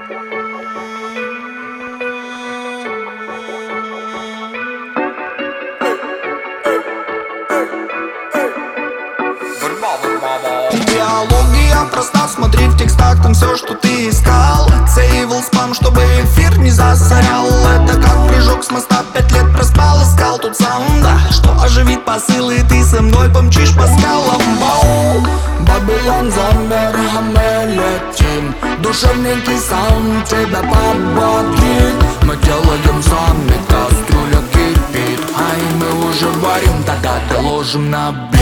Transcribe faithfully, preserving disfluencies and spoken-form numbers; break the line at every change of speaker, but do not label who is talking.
Идеология проста, смотри в текстах, там все, что ты искал. Сейвил спам, чтобы эфир не засорял. Это как прыжок с моста, пять лет проспал, искал тут саунда, что оживит посылы, ты со мной помчишь по скалам. Бау! Babylon замер, а мы летим. Душевненький саунд тебя подбодрит. Мы делаем сами, кастрюля кипит, ай, мы уже варим, тогда доложим на бит.